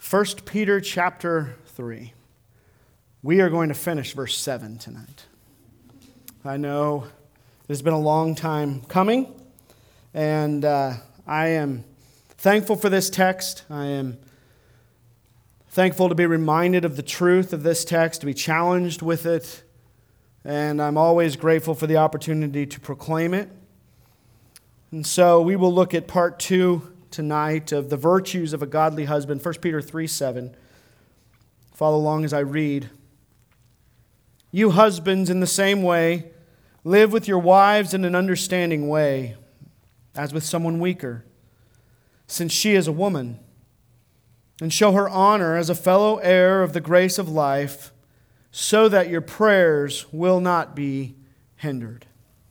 1 Peter chapter 3. We are going to finish verse 7 tonight. I know it's been a long time coming, and I am thankful for this text. I am thankful to be reminded of the truth of this text, to be challenged with it, and I'm always grateful for the opportunity to proclaim it. And so we will look at part 2 tonight of the virtues of a godly husband, 1 Peter 3:7. Follow along as I read. You husbands, in the same way, live with your wives in an understanding way, as with someone weaker, since she is a woman, and show her honor as a fellow heir of the grace of life, so that your prayers will not be hindered.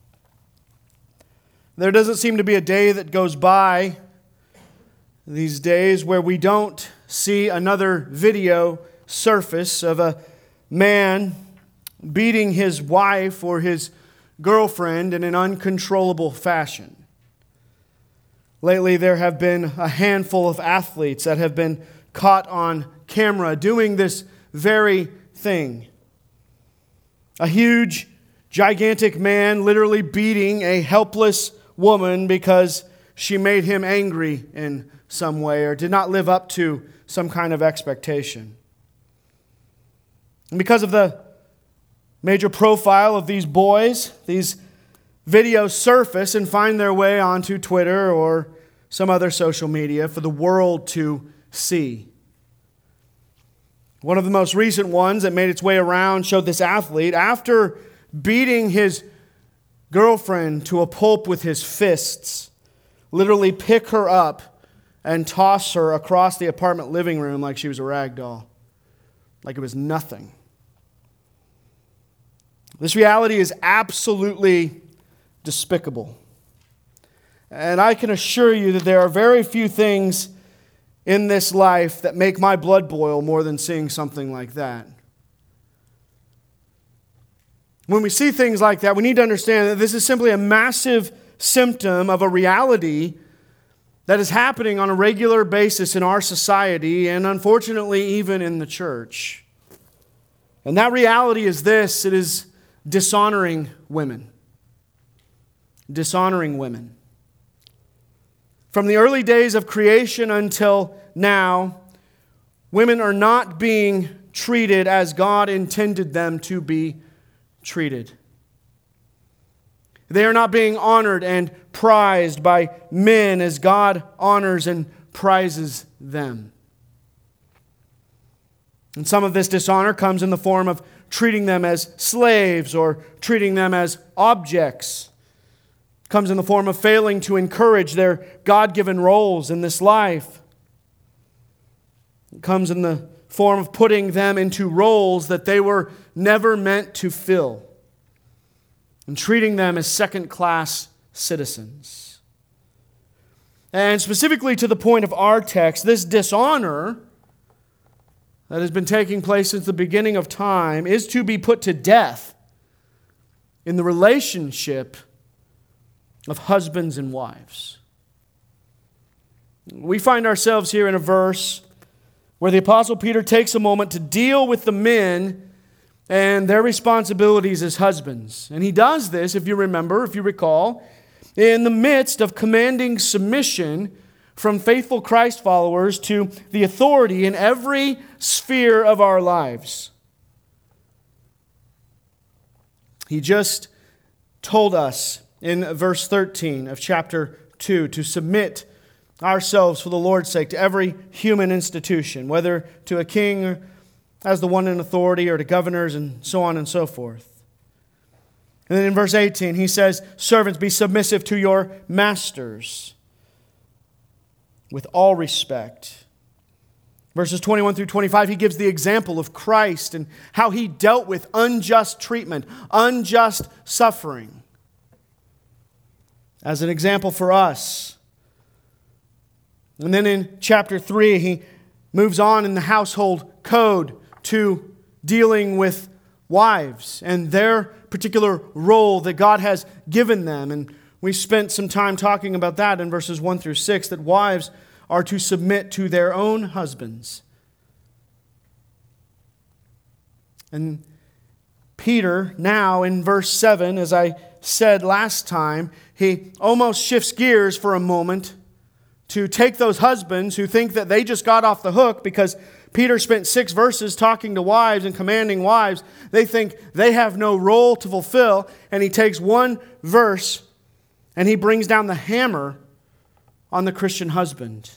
There doesn't seem to be a day that goes by these days where we don't see another video surface of a man beating his wife or his girlfriend in an uncontrollable fashion. Lately, there have been a handful of athletes that have been caught on camera doing this very thing. A huge, gigantic man literally beating a helpless woman because she made him angry in some way or did not live up to some kind of expectation. And because of the major profile of these boys, these videos surface and find their way onto Twitter or some other social media for the world to see. One of the most recent ones that made its way around showed this athlete, after beating his girlfriend to a pulp with his fists, literally pick her up and toss her across the apartment living room like she was a rag doll, like it was nothing. This reality is absolutely despicable. And I can assure you that there are very few things in this life that make my blood boil more than seeing something like that. When we see things like that, we need to understand that this is simply a massive symptom of a reality that is happening on a regular basis in our society and unfortunately even in the church. And that reality is this: it is dishonoring women. Dishonoring women. From the early days of creation until now, women are not being treated as God intended them to be treated. They are not being honored and prized by men as God honors and prizes them. And some of this dishonor comes in the form of treating them as slaves or treating them as objects. It comes in the form of failing to encourage their God-given roles in this life. It comes in the form of putting them into roles that they were never meant to fill, and treating them as second-class citizens. And specifically to the point of our text, this dishonor that has been taking place since the beginning of time is to be put to death in the relationship of husbands and wives. We find ourselves here in a verse where the Apostle Peter takes a moment to deal with the men and their responsibilities as husbands. And he does this, if you recall, in the midst of commanding submission from faithful Christ followers to the authority in every sphere of our lives. He just told us in verse 13 of chapter 2 to submit ourselves for the Lord's sake to every human institution, whether to a king as the one in authority or to governors and so on and so forth. And then in verse 18 he says, servants, be submissive to your masters with all respect. Verses 21 through 25, he gives the example of Christ and how he dealt with unjust treatment, unjust suffering, as an example for us. And then in chapter 3, he moves on in the household code to dealing with wives and their particular role that God has given them. And we spent some time talking about that in verses 1 through 6, that wives are to submit to their own husbands And Peter, now in verse 7, as I said last time, he almost shifts gears for a moment to take those husbands who think that they just got off the hook because Peter spent 6 verses talking to wives and commanding wives. They think they have no role to fulfill, and he takes one verse and he brings down the hammer on the Christian husband.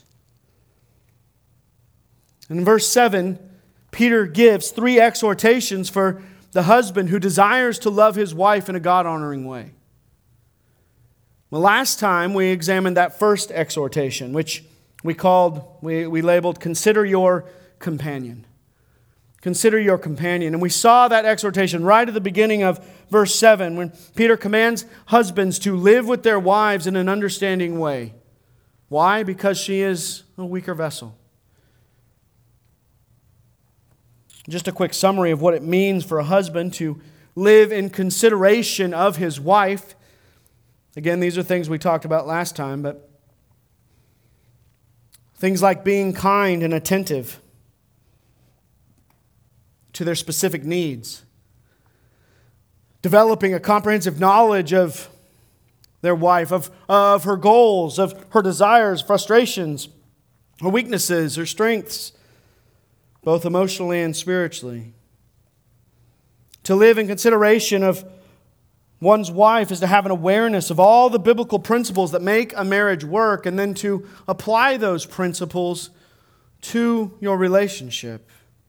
In verse 7, Peter gives 3 exhortations for the husband who desires to love his wife in a God-honoring way. Well, last time we examined that first exhortation, which we labeled, "Consider your companion." Consider your companion. And we saw that exhortation right at the beginning of verse 7 when Peter commands husbands to live with their wives in an understanding way. Why? Because she is a weaker vessel. Just a quick summary of what it means for a husband to live in consideration of his wife. Again, these are things we talked about last time, but things like being kind and attentive to their specific needs, developing a comprehensive knowledge of their wife, of her goals, of her desires, frustrations, her weaknesses, her strengths, both emotionally and spiritually. To live in consideration of one's wife is to have an awareness of all the biblical principles that make a marriage work, and then to apply those principles to your relationship.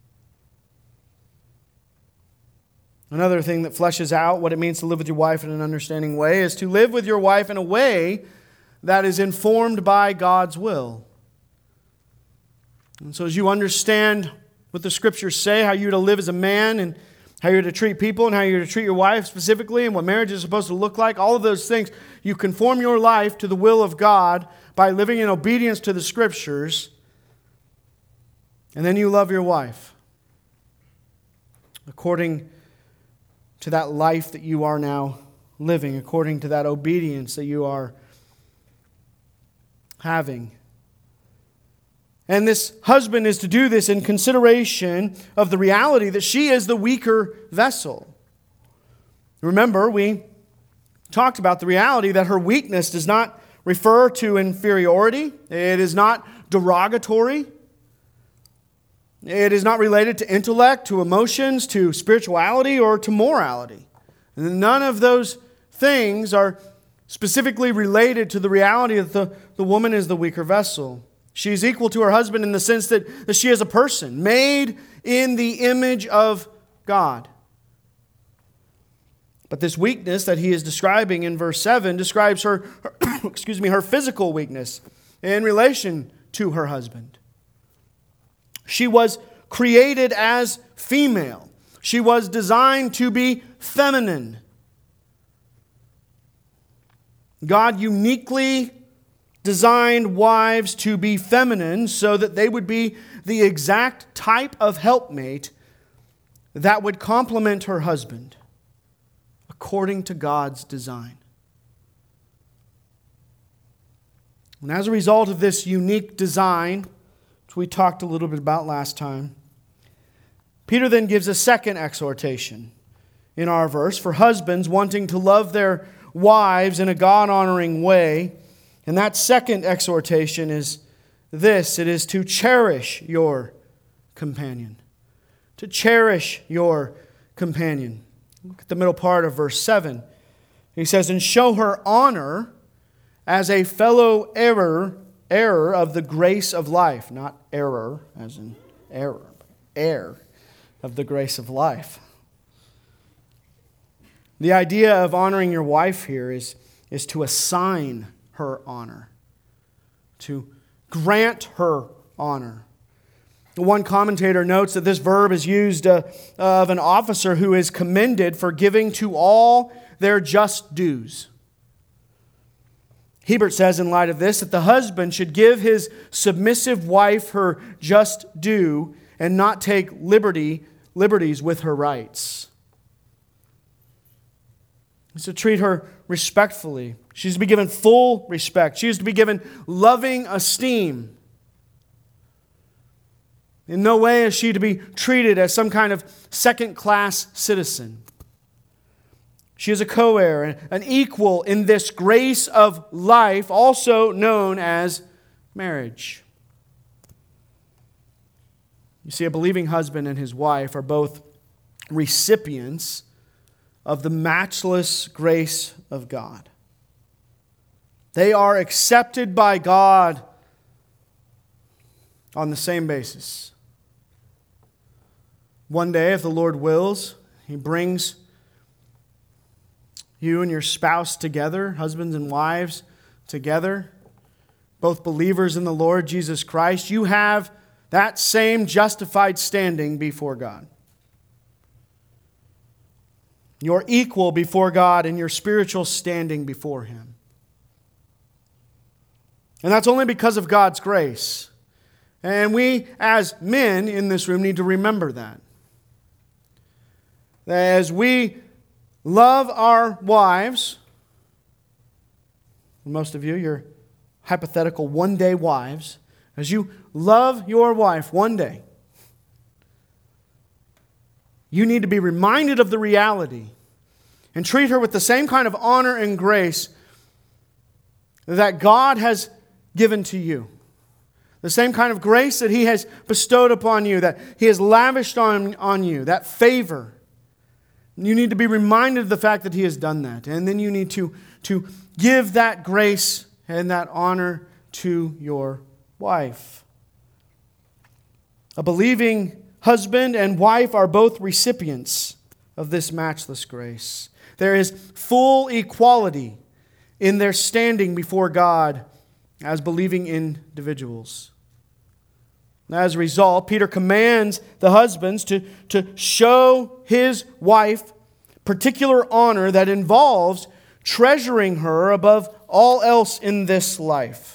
Another thing that fleshes out what it means to live with your wife in an understanding way is to live with your wife in a way that is informed by God's will. And so as you understand what the Scriptures say, how you're to live as a man, and how you're to treat people, and how you're to treat your wife specifically, and what marriage is supposed to look like, all of those things, you conform your life to the will of God by living in obedience to the Scriptures, and then you love your wife according to that life that you are now living, according to that obedience that you are having. And this husband is to do this in consideration of the reality that she is the weaker vessel. Remember, we talked about the reality that her weakness does not refer to inferiority. It is not derogatory. It is not related to intellect, to emotions, to spirituality, or to morality. None of those things are specifically related to the reality that the woman is the weaker vessel. She is equal to her husband in the sense that she is a person made in the image of God. But this weakness that he is describing in verse 7 describes her her physical weakness in relation to her husband. She was created as female. She was designed to be feminine. God uniquely designed wives to be feminine so that they would be the exact type of helpmate that would complement her husband according to God's design. And as a result of this unique design, which we talked a little bit about last time, Peter then gives a second exhortation in our verse for husbands wanting to love their wives in a God-honoring way. And that second exhortation is this: it is to cherish your companion. To cherish your companion. Look at the middle part of verse 7. He says, "And show her honor as a fellow heir of the grace of life." Not error, as in error, but heir of the grace of life. The idea of honoring your wife here is to assign her honor, to grant her honor. One commentator notes that this verb is used of an officer who is commended for giving to all their just dues. Hebert says in light of this that the husband should give his submissive wife her just due and not take liberties with her rights. He's to treat her respectfully. She's to be given full respect. She is to be given loving esteem. In no way is she to be treated as some kind of second-class citizen. She is a co-heir, an equal in this grace of life, also known as marriage. You see, a believing husband and his wife are both recipients of the matchless grace of God. They are accepted by God on the same basis. One day, if the Lord wills, He brings you and your spouse together, husbands and wives together, both believers in the Lord Jesus Christ. You have that same justified standing before God. You're equal before God in your spiritual standing before Him. And that's only because of God's grace. And we, as men in this room, need to remember that. As we love our wives, most of you, you're hypothetical one-day wives, as you love your wife one day, you need to be reminded of the reality and treat her with the same kind of honor and grace that God has given to you. The same kind of grace that He has bestowed upon you, that He has lavished on you, that favor. You need to be reminded of the fact that He has done that. And then you need to give that grace and that honor to your wife. A believing husband and wife are both recipients of this matchless grace. There is full equality in their standing before God as believing individuals. As a result, Peter commands the husbands to show his wife particular honor that involves treasuring her above all else in this life.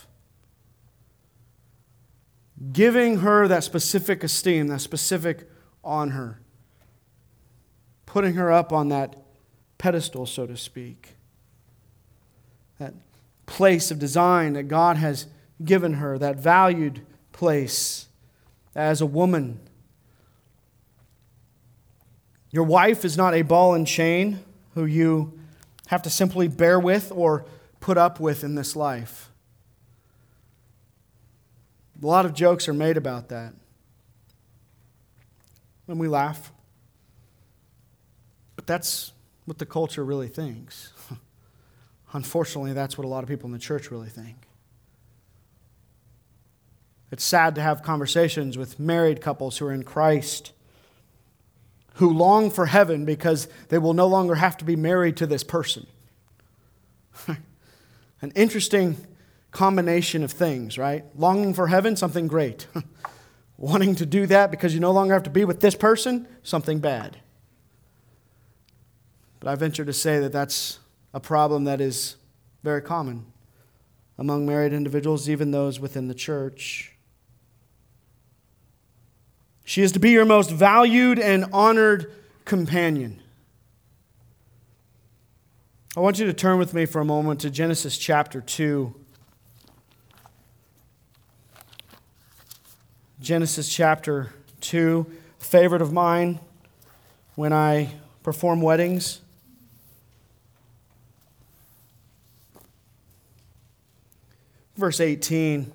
Giving her that specific esteem, that specific honor. Putting her up on that pedestal, so to speak. That place of design that God has given her, that valued place. As a woman, your wife is not a ball and chain who you have to simply bear with or put up with in this life. A lot of jokes are made about that. And we laugh. But that's what the culture really thinks. Unfortunately, that's what a lot of people in the church really think. It's sad to have conversations with married couples who are in Christ who long for heaven because they will no longer have to be married to this person. An interesting combination of things, right? Longing for heaven, something great. Wanting to do that because you no longer have to be with this person, something bad. But I venture to say that that's a problem that is very common among married individuals, even those within the church. She is to be your most valued and honored companion. I want you to turn with me for a moment to Genesis chapter 2. Genesis chapter 2, a favorite of mine when I perform weddings. Verse 18.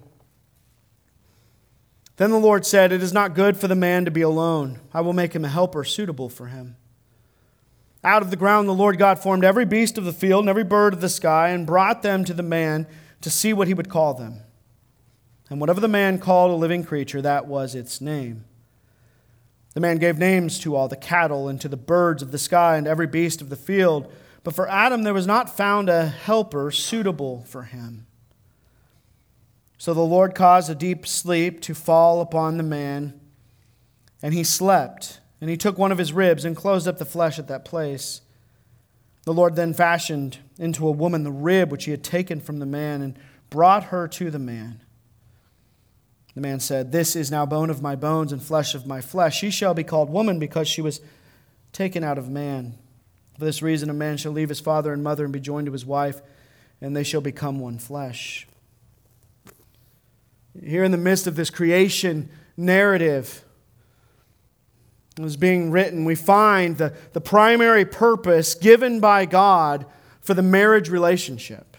Then the Lord said, "It is not good for the man to be alone. I will make him a helper suitable for him." Out of the ground the Lord God formed every beast of the field and every bird of the sky and brought them to the man to see what he would call them. And whatever the man called a living creature, that was its name. The man gave names to all the cattle and to the birds of the sky and every beast of the field. But for Adam there was not found a helper suitable for him. So the Lord caused a deep sleep to fall upon the man, and he slept. And he took one of his ribs and closed up the flesh at that place. The Lord then fashioned into a woman the rib which he had taken from the man and brought her to the man. The man said, "This is now bone of my bones and flesh of my flesh. She shall be called woman because she was taken out of man. For this reason a man shall leave his father and mother and be joined to his wife, and they shall become one flesh." Here in the midst of this creation narrative was being written, we find the primary purpose given by God for the marriage relationship.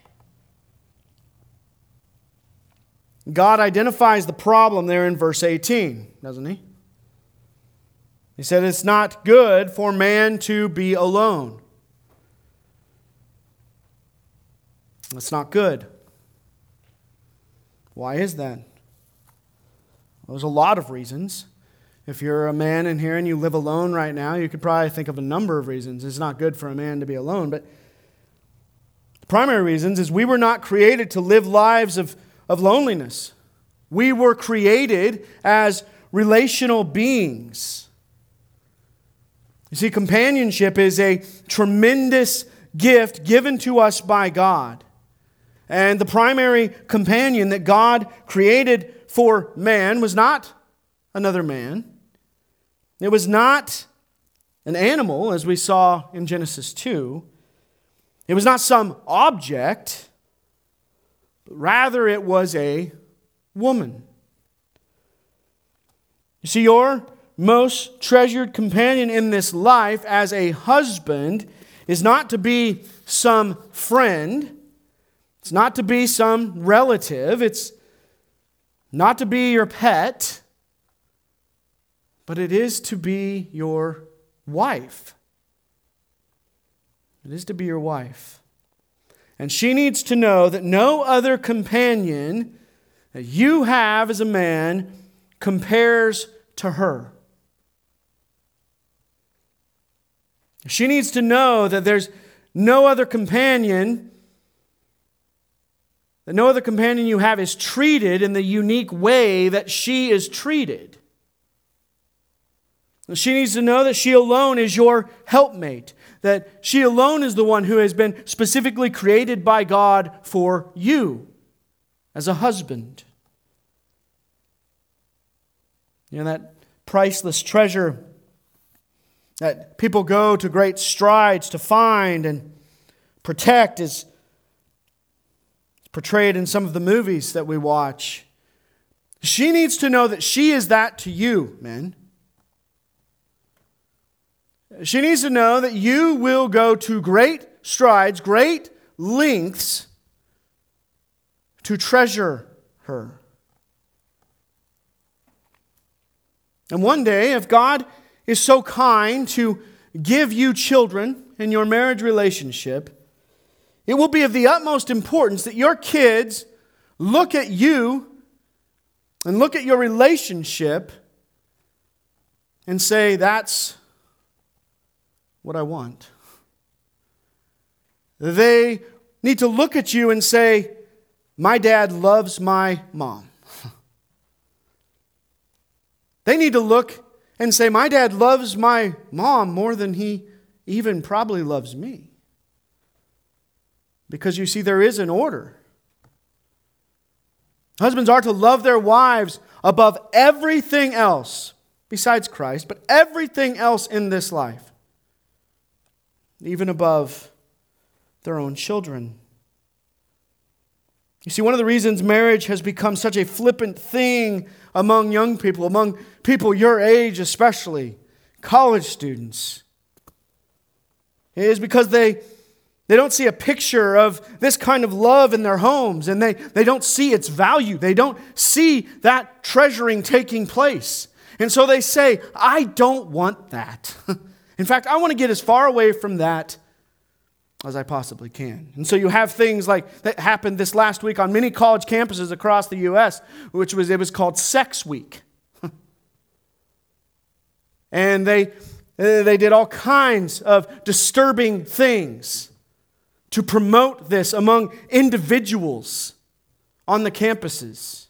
God identifies the problem there in verse 18, doesn't he? He said it's not good for man to be alone. That's not good. Why is that? Well, there's a lot of reasons. If you're a man in here and you live alone right now, you could probably think of a number of reasons. It's not good for a man to be alone. But the primary reasons is we were not created to live lives of loneliness. We were created as relational beings. You see, companionship is a tremendous gift given to us by God. And the primary companion that God created for man was not another man. It was not an animal, as we saw in Genesis 2. It was not some object, but rather it was a woman. You see, your most treasured companion in this life as a husband is not to be some friend. It's not to be some relative. It's not to be your pet. But it is to be your wife. It is to be your wife. And she needs to know that no other companion that you have as a man compares to her. She needs to know that there's no other companion, that no other companion you have is treated in the unique way that she is treated. She needs to know that she alone is your helpmate, that she alone is the one who has been specifically created by God for you as a husband. You know, that priceless treasure that people go to great strides to find and protect is portrayed in some of the movies that we watch. She needs to know that she is that to you, men. She needs to know that you will go to great strides, great lengths to treasure her. And one day, if God is so kind to give you children in your marriage relationship, it will be of the utmost importance that your kids look at you and look at your relationship and say, that's what I want. They need to look at you and say, my dad loves my mom. They need to look and say, my dad loves my mom more than he even probably loves me. Because you see, there is an order. Husbands are to love their wives above everything else besides Christ, but everything else in this life. Even above their own children. You see, one of the reasons marriage has become such a flippant thing among young people, among people your age especially, college students, is because they don't see a picture of this kind of love in their homes, and they don't see its value. They don't see that treasuring taking place. And so they say, I don't want that. In fact, I want to get as far away from that as I possibly can. And so you have things like that happened this last week on many college campuses across the U.S., it was called Sex Week. And they did all kinds of disturbing things to promote this among individuals on the campuses.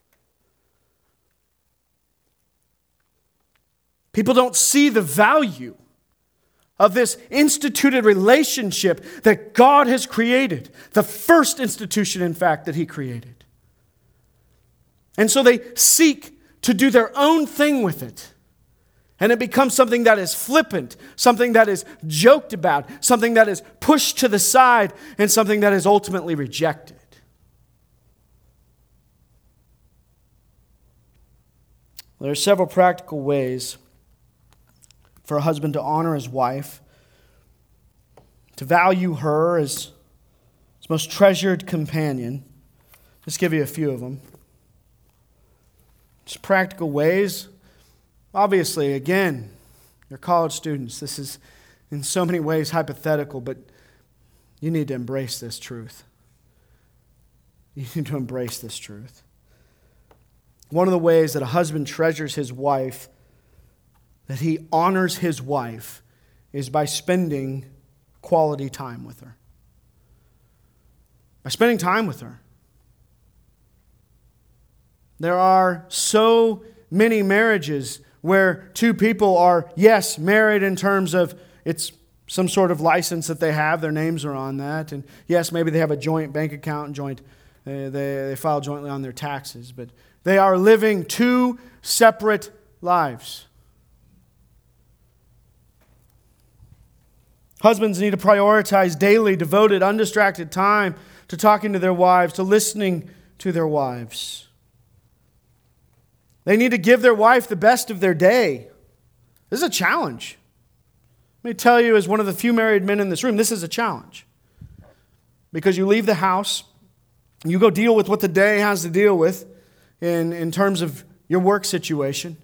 People don't see the value of this instituted relationship that God has created. The first institution, in fact, that He created. And so they seek to do their own thing with it. And it becomes something that is flippant, something that is joked about, something that is pushed to the side, and something that is ultimately rejected. There are several practical ways for a husband to honor his wife, to value her as his most treasured companion. Just give you a few of them. Just practical ways. Obviously, again, you're college students. This is in so many ways hypothetical, but you need to embrace this truth. You need to embrace this truth. One of the ways that a husband treasures his wife, that he honors his wife, is by spending quality time with her. By spending time with her. There are so many marriages where two people are, yes, married in terms of it's some sort of license that they have, their names are on that, and yes, maybe they have a joint bank account, they file jointly on their taxes, but they are living two separate lives. Husbands need to prioritize daily, devoted, undistracted time to talking to their wives, to listening to their wives. They need to give their wife the best of their day. This is a challenge. Let me tell you, as one of the few married men in this room, this is a challenge. Because you leave the house, you go deal with what the day has to deal with in terms of your work situation.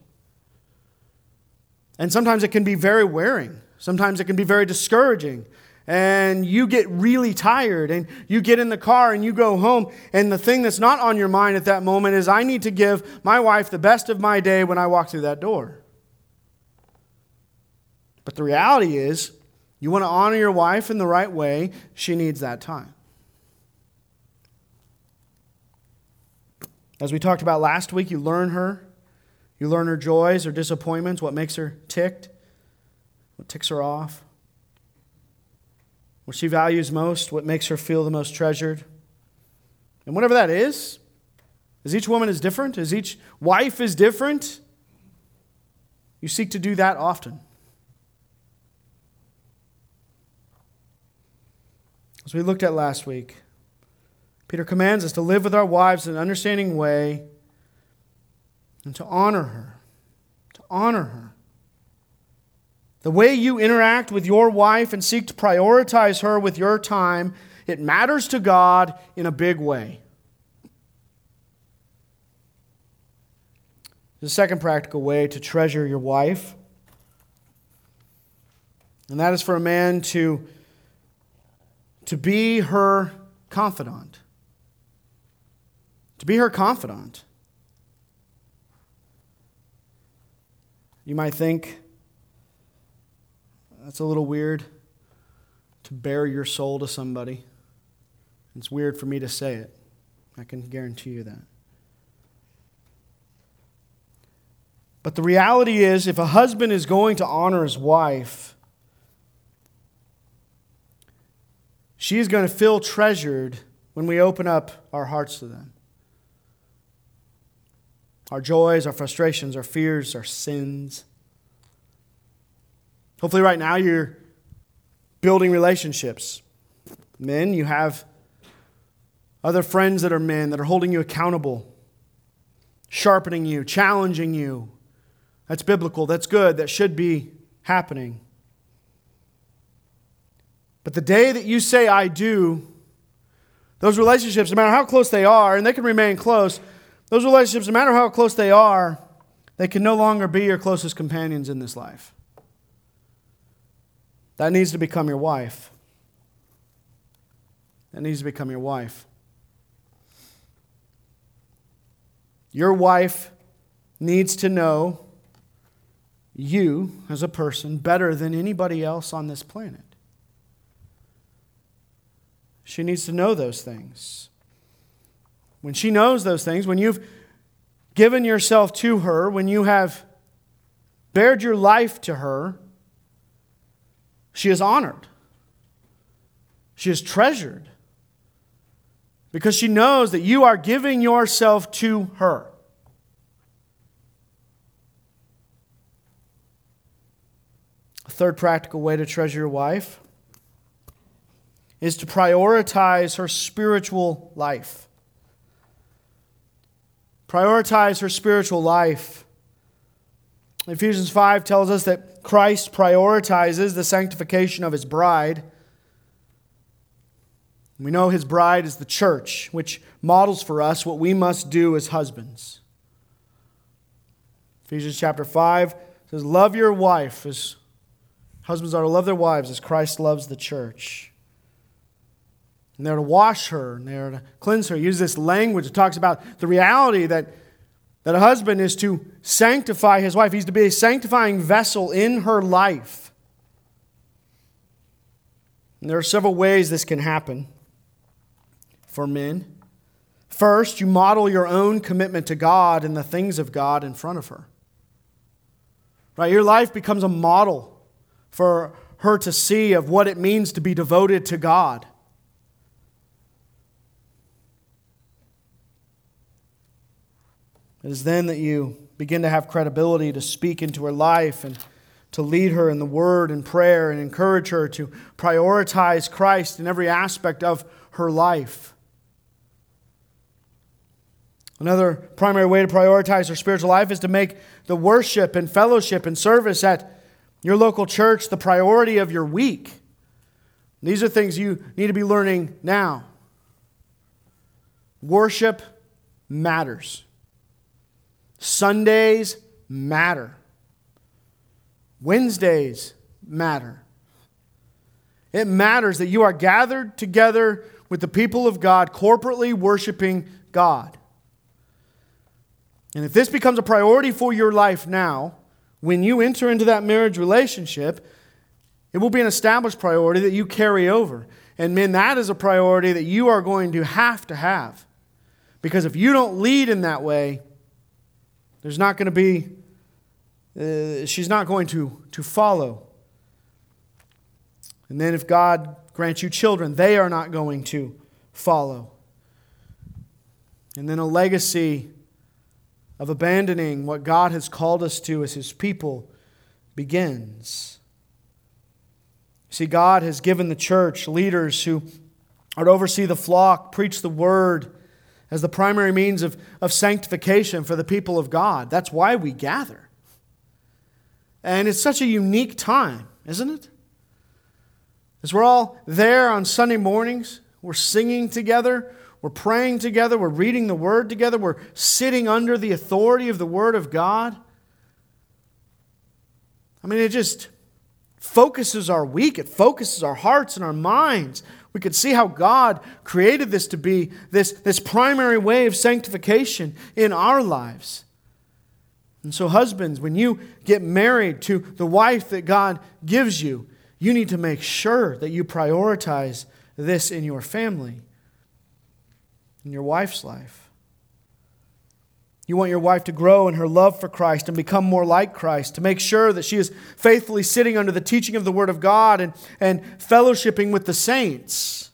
And sometimes it can be very wearing. Sometimes it can be very discouraging. And you get really tired and you get in the car and you go home. And the thing that's not on your mind at that moment is, I need to give my wife the best of my day when I walk through that door. But the reality is, you want to honor your wife in the right way, she needs that time. As we talked about last week, you learn her. You learn her joys, her disappointments, what makes her ticked, what ticks her off, what she values most, what makes her feel the most treasured. And whatever that is, as each woman is different, as each wife is different, you seek to do that often. As we looked at last week, Peter commands us to live with our wives in an understanding way and to honor her. To honor her. The way you interact with your wife and seek to prioritize her with your time, it matters to God in a big way. The second practical way to treasure your wife, and that is for a man to be her confidant. To be her confidant. You might think, that's a little weird to bare your soul to somebody. It's weird for me to say it. I can guarantee you that. But the reality is, if a husband is going to honor his wife, she is going to feel treasured when we open up our hearts to them. Our joys, our frustrations, our fears, our sins. Hopefully right now you're building relationships. Men, you have other friends that are men that are holding you accountable, sharpening you, challenging you. That's biblical, that's good, that should be happening. But the day that you say, I do, those relationships, no matter how close they are, and they can remain close, those relationships, no matter how close they are, they can no longer be your closest companions in this life. That needs to become your wife. That needs to become your wife. Your wife needs to know you as a person better than anybody else on this planet. She needs to know those things. When she knows those things, when you've given yourself to her, when you have bared your life to her, she is honored. She is treasured. Because she knows that you are giving yourself to her. A third practical way to treasure your wife is to prioritize her spiritual life. Prioritize her spiritual life. Ephesians 5 tells us that Christ prioritizes the sanctification of His bride. We know His bride is the church, which models for us what we must do as husbands. Ephesians chapter 5 says, love your wife as husbands are to love their wives as Christ loves the church. And they're to wash her, and they're to cleanse her. Use this language that talks about the reality that a husband is to sanctify his wife. He's to be a sanctifying vessel in her life. And there are several ways this can happen for men. First, you model your own commitment to God and the things of God in front of her. Right? Your life becomes a model for her to see of what it means to be devoted to God. It is then that you begin to have credibility to speak into her life and to lead her in the word and prayer and encourage her to prioritize Christ in every aspect of her life. Another primary way to prioritize her spiritual life is to make the worship and fellowship and service at your local church the priority of your week. These are things you need to be learning now. Worship matters. Sundays matter. Wednesdays matter. It matters that you are gathered together with the people of God, corporately worshiping God. And if this becomes a priority for your life now, when you enter into that marriage relationship, it will be an established priority that you carry over. And men, that is a priority that you are going to have. Because if you don't lead in that way, there's not going to be, she's not going to follow. And then if God grants you children, they are not going to follow. And then a legacy of abandoning what God has called us to as His people begins. See, God has given the church leaders who are to oversee the flock, preach the word, as the primary means of sanctification for the people of God. That's why we gather. And it's such a unique time, isn't it? As we're all there on Sunday mornings, we're singing together, we're praying together, we're reading the Word together, we're sitting under the authority of the Word of God. I mean, it just focuses our week, it focuses our hearts and our minds. We could see how God created this to be this primary way of sanctification in our lives. And so husbands, when you get married to the wife that God gives you, you need to make sure that you prioritize this in your family, in your wife's life. You want your wife to grow in her love for Christ and become more like Christ, to make sure that she is faithfully sitting under the teaching of the Word of God and fellowshipping with the saints.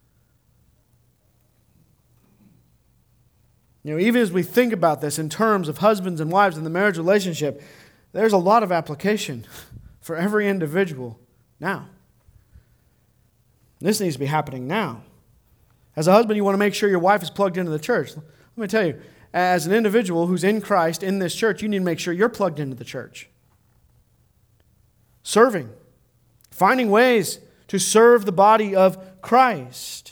You know, even as we think about this in terms of husbands and wives in the marriage relationship, there's a lot of application for every individual now. This needs to be happening now. As a husband, you want to make sure your wife is plugged into the church. Let me tell you, as an individual who's in Christ, in this church, you need to make sure you're plugged into the church. Serving. Finding ways to serve the body of Christ.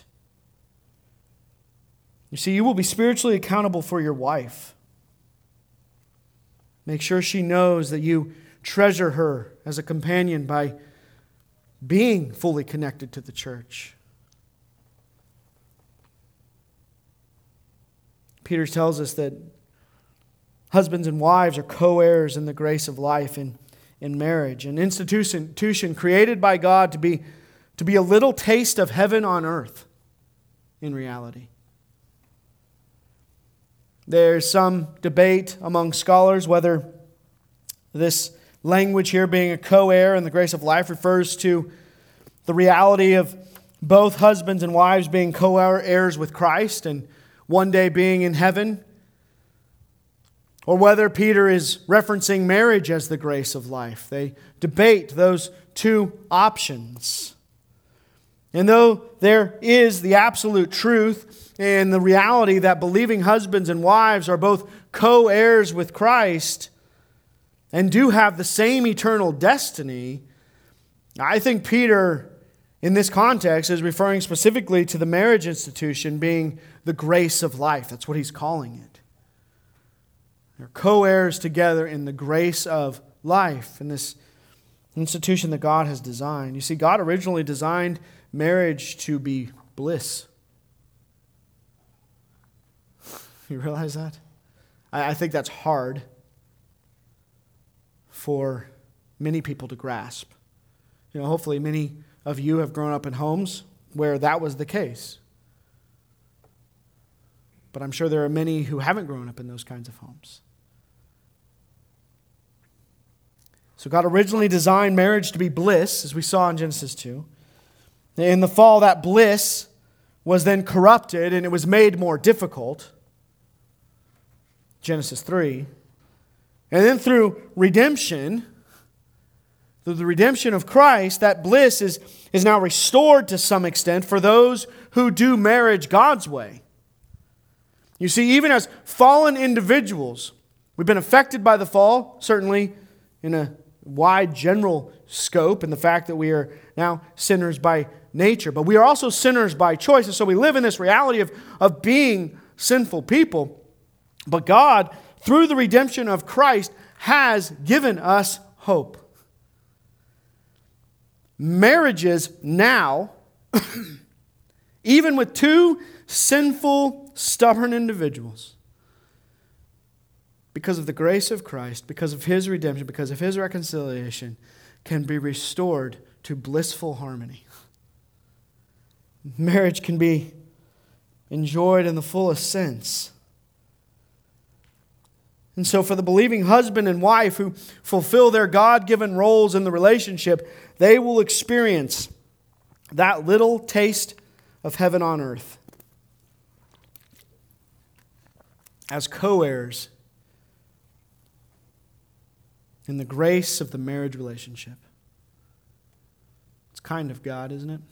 You see, you will be spiritually accountable for your wife. Make sure she knows that you treasure her as a companion by being fully connected to the church. Peter tells us that husbands and wives are co-heirs in the grace of life in marriage, an institution created by God to be a little taste of heaven on earth in reality. There's some debate among scholars whether this language here, being a co-heir in the grace of life, refers to the reality of both husbands and wives being co-heirs with Christ and one day being in heaven, or whether Peter is referencing marriage as the grace of life. They debate those two options. And though there is the absolute truth and the reality that believing husbands and wives are both co-heirs with Christ, and do have the same eternal destiny, I think Peter, in this context, is referring specifically to the marriage institution being the grace of life. That's what he's calling it. They're co-heirs together in the grace of life, in this institution that God has designed. You see, God originally designed marriage to be bliss. You realize that? I think that's hard for many people to grasp. Hopefully many of you have grown up in homes where that was the case. But I'm sure there are many who haven't grown up in those kinds of homes. So God originally designed marriage to be bliss, as we saw in Genesis 2. In the fall, that bliss was then corrupted and it was made more difficult. Genesis 3. And then through redemption, through the redemption of Christ, that bliss is now restored to some extent for those who do marriage God's way. You see, even as fallen individuals, we've been affected by the fall, certainly in a wide general scope, in the fact that we are now sinners by nature, but we are also sinners by choice. And so we live in this reality of being sinful people. But God, through the redemption of Christ, has given us hope. Marriages now, even with two sinful, stubborn individuals, because of the grace of Christ, because of His redemption, because of His reconciliation, can be restored to blissful harmony. Marriage can be enjoyed in the fullest sense. And so for the believing husband and wife who fulfill their God-given roles in the relationship, they will experience that little taste of heaven on earth as co-heirs in the grace of the marriage relationship. It's kind of God, isn't it?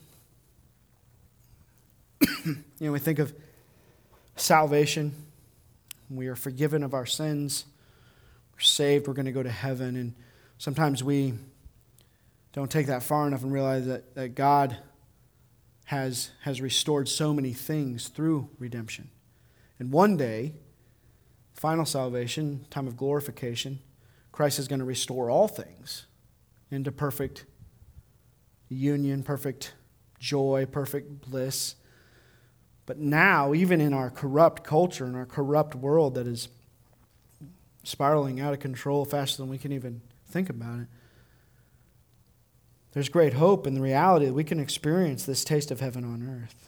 We think of salvation. We are forgiven of our sins. We're saved. We're going to go to heaven. And sometimes we don't take that far enough and realize that God has restored so many things through redemption. And one day, final salvation, time of glorification, Christ is going to restore all things into perfect union, perfect joy, perfect bliss. But now, even in our corrupt culture, in our corrupt world that is spiraling out of control faster than we can even think about it, there's great hope in the reality that we can experience this taste of heaven on earth.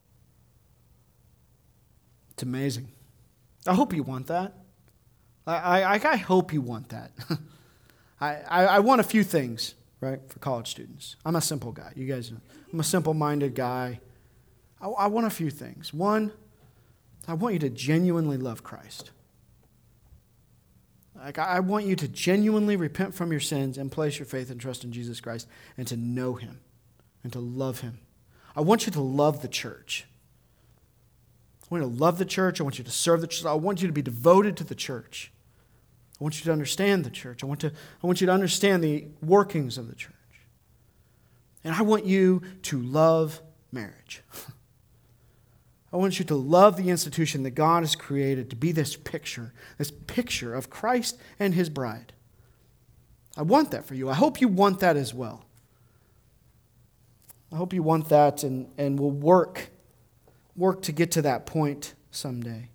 It's amazing. I hope you want that. I hope you want that. I want a few things, right, for college students. I'm a simple guy. You guys know. I'm a simple-minded guy. I want a few things. One, I want you to genuinely love Christ. I want you to genuinely repent from your sins and place your faith and trust in Jesus Christ and to know Him and to love Him. I want you to love the church. I want you to love the church. I want you to serve the church. I want you to be devoted to the church. I want you to understand the church. I want you to understand the workings of the church. And I want you to love marriage. I want you to love the institution that God has created to be this picture of Christ and His bride. I want that for you. I hope you want that as well. I hope you want that and will work to get to that point someday.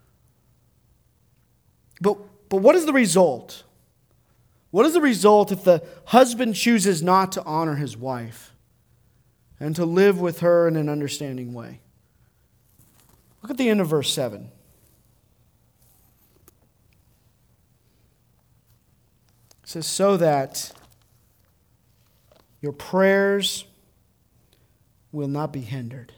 But what is the result? What is the result if the husband chooses not to honor his wife and to live with her in an understanding way? Look at the end of verse 7. It says, so that your prayers will not be hindered.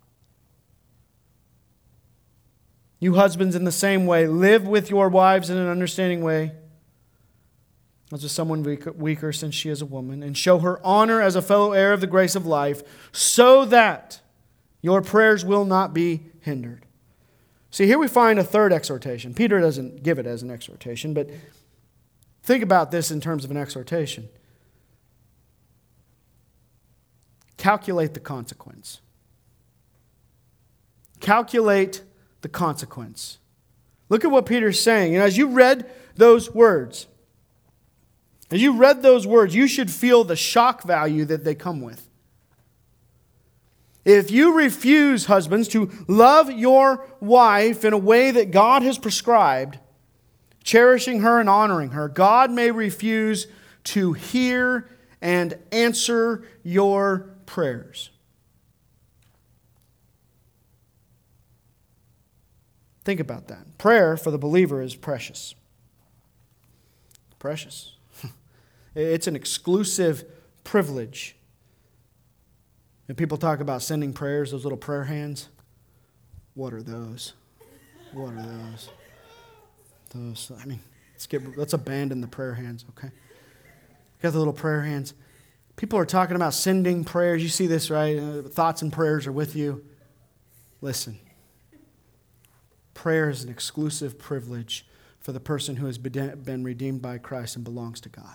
You husbands, in the same way, live with your wives in an understanding way, as with someone weaker, since she is a woman, and show her honor as a fellow heir of the grace of life, so that your prayers will not be hindered. See, here we find a third exhortation. Peter doesn't give it as an exhortation, but Think about this in terms of an exhortation. Calculate the consequence. Calculate the consequence. Look at what Peter's saying. And as you read those words, you should feel the shock value that they come with. If you refuse, husbands, to love your wife in a way that God has prescribed, cherishing her and honoring her, God may refuse to hear and answer your prayers. Think about that. Prayer for the believer is precious. Precious. It's an exclusive privilege. And people talk about sending prayers, those little prayer hands. What are those? What are those? Let's abandon the prayer hands, okay? Got the little prayer hands. People are talking about sending prayers. You see this, right? Thoughts and prayers are with you. Listen. Prayer is an exclusive privilege for the person who has been redeemed by Christ and belongs to God.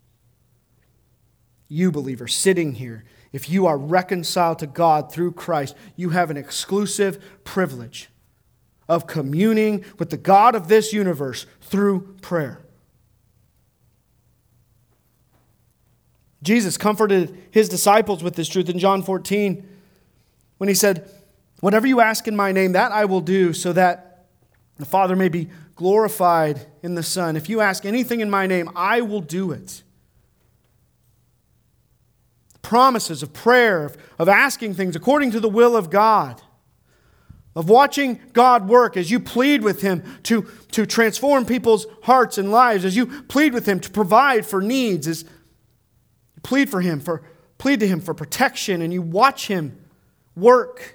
You, believer, sitting here, if you are reconciled to God through Christ, you have an exclusive privilege of communing with the God of this universe through prayer. Jesus comforted his disciples with this truth in John 14 when he said, "Whatever you ask in my name, that I will do, so that the Father may be glorified in the Son. If you ask anything in my name, I will do it." Promises of prayer, of asking things according to the will of God, of watching God work as you plead with Him to transform people's hearts and lives, as you plead with Him to provide for needs, as you plead to Him for protection, and you watch Him work.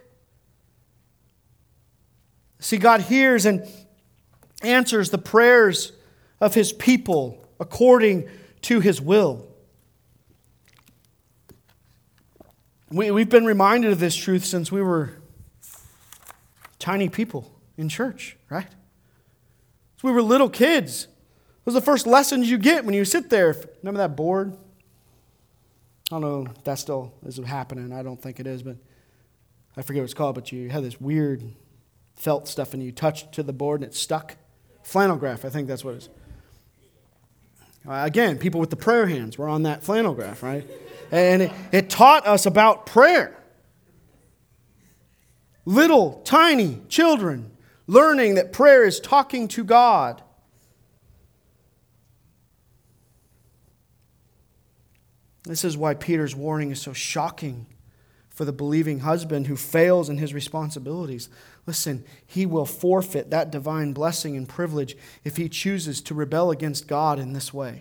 See, God hears and answers the prayers of His people according to His will. We've been reminded of this truth since we were tiny people in church, right? Since we were little kids. Those are the first lessons you get when you sit there. Remember that board? I don't know if that still is happening. I don't think it is, but I forget what it's called. But you had this weird felt stuff and you touched to the board and it stuck. Flannel graph, I think that's what it is. Again, people with the prayer hands were on that flannel graph, right? And it taught us about prayer. Little, tiny children learning that prayer is talking to God. This is why Peter's warning is so shocking for the believing husband who fails in his responsibilities. Listen, he will forfeit that divine blessing and privilege if he chooses to rebel against God in this way.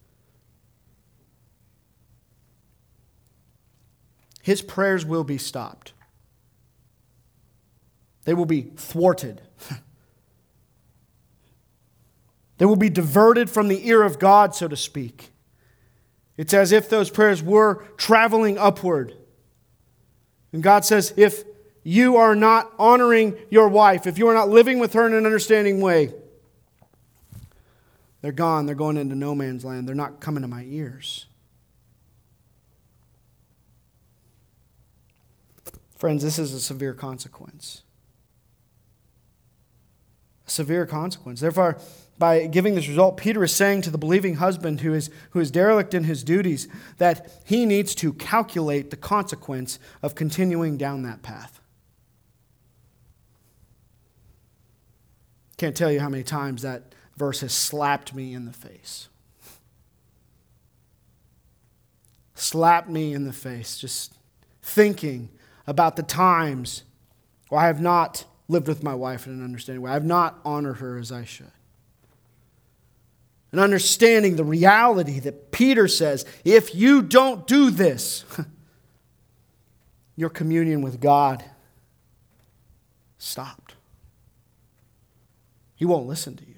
His prayers will be stopped. They will be thwarted. They will be diverted from the ear of God, so to speak. It's as if those prayers were traveling upward. And God says, if you are not honoring your wife, if you are not living with her in an understanding way, they're gone. They're going into no man's land. They're not coming to my ears. Friends, this is a severe consequence. A severe consequence. Therefore, by giving this result, Peter is saying to the believing husband who is derelict in his duties that he needs to calculate the consequence of continuing down that path. Can't tell you how many times that verse has slapped me in the face. Slapped me in the face, just thinking about the times where I have not lived with my wife in an understanding way. I have not honored her as I should. And understanding the reality that Peter says, if you don't do this, your communion with God stopped. He won't listen to you.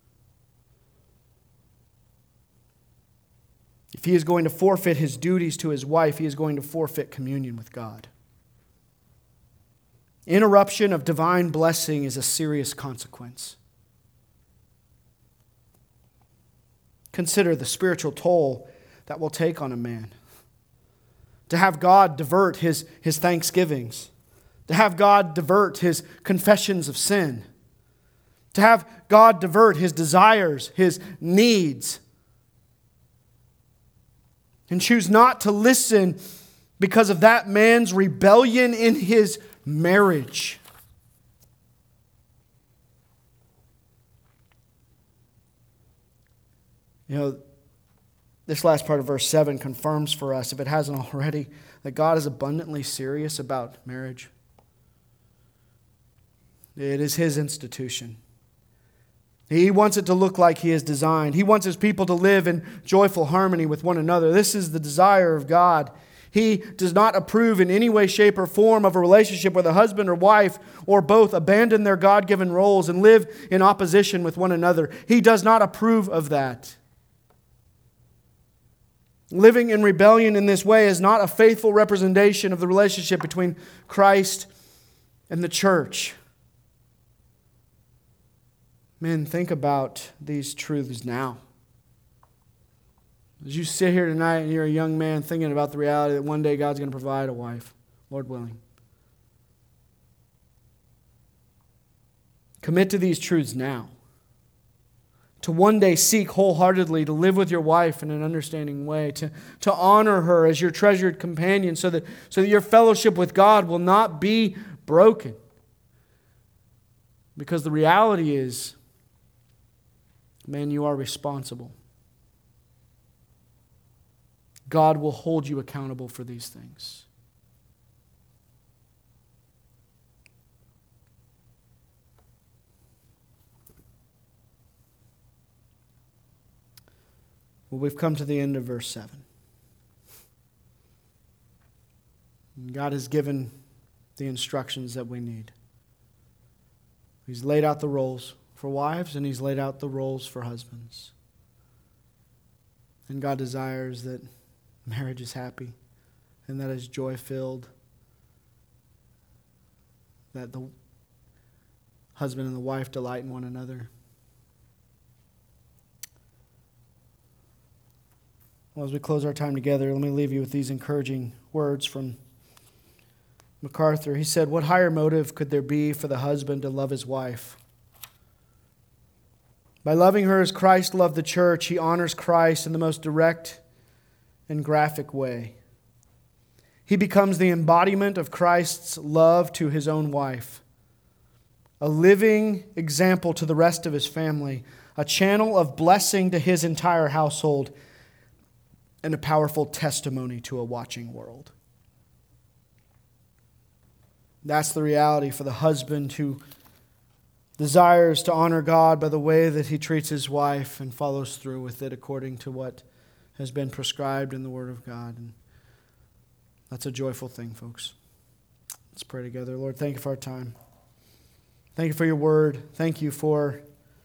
If he is going to forfeit his duties to his wife, he is going to forfeit communion with God. Interruption of divine blessing is a serious consequence. Consider the spiritual toll that will take on a man. To have God divert his thanksgivings. To have God divert his confessions of sin. To have God divert his desires, his needs. And choose not to listen because of that man's rebellion in his marriage. You know, this last part of verse 7 confirms for us, if it hasn't already, that God is abundantly serious about marriage. It is His institution. He wants it to look like He has designed. He wants His people to live in joyful harmony with one another. This is the desire of God. He does not approve in any way, shape, or form of a relationship where the husband or wife or both abandon their God-given roles and live in opposition with one another. He does not approve of that. Living in rebellion in this way is not a faithful representation of the relationship between Christ and the church. Men, think about these truths now. As you sit here tonight and you're a young man thinking about the reality that one day God's going to provide a wife, Lord willing. Commit to these truths now. To one day seek wholeheartedly to live with your wife in an understanding way, to honor her as your treasured companion so that your fellowship with God will not be broken. Because the reality is, man, you are responsible. God will hold you accountable for these things. Well, we've come to the end of verse 7. God has given the instructions that we need. He's laid out the roles for wives and He's laid out the roles for husbands. And God desires that marriage is happy and that it's joy-filled, that the husband and the wife delight in one another. Well, as we close our time together, let me leave you with these encouraging words from MacArthur. He said, "What higher motive could there be for the husband to love his wife? By loving her as Christ loved the church, he honors Christ in the most direct and graphic way. He becomes the embodiment of Christ's love to his own wife, a living example to the rest of his family, a channel of blessing to his entire household, and a powerful testimony to a watching world." That's the reality for the husband who desires to honor God by the way that he treats his wife and follows through with it according to what has been prescribed in the Word of God. And that's a joyful thing, folks. Let's pray together. Lord, thank you for our time. Thank you for your Word. Thank you for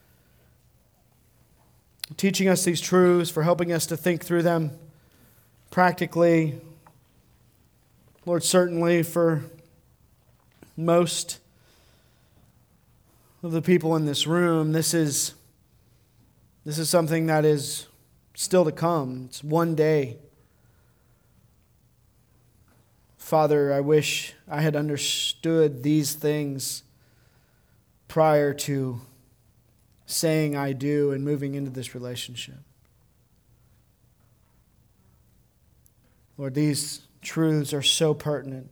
teaching us these truths, for helping us to think through them practically. Lord, certainly for most of the people in this room, this is something that is still to come. It's one day. Father, I wish I had understood these things prior to saying I do and moving into this relationship. Lord, these truths are so pertinent.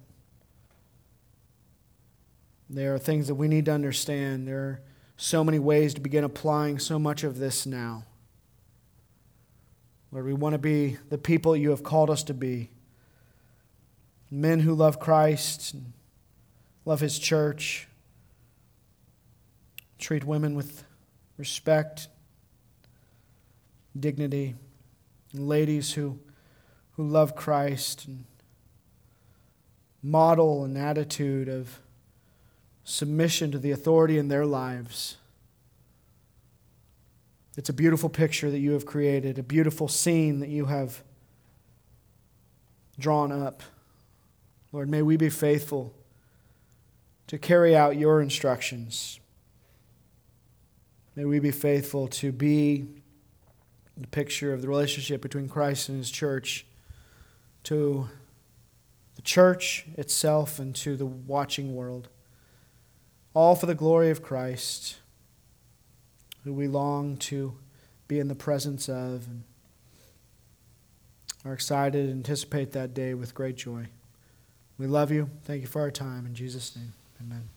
There are things that we need to understand. There are so many ways to begin applying so much of this now. Lord, we want to be the people you have called us to be. Men who love Christ, and love His church, treat women with respect, dignity, and ladies who love Christ and model an attitude of submission to the authority in their lives. It's a beautiful picture that you have created, a beautiful scene that you have drawn up. Lord, may we be faithful to carry out your instructions. May we be faithful to be the picture of the relationship between Christ and his church to the church itself and to the watching world. All for the glory of Christ, who we long to be in the presence of and are excited and anticipate that day with great joy. We love you. Thank you for our time. In Jesus' name, amen.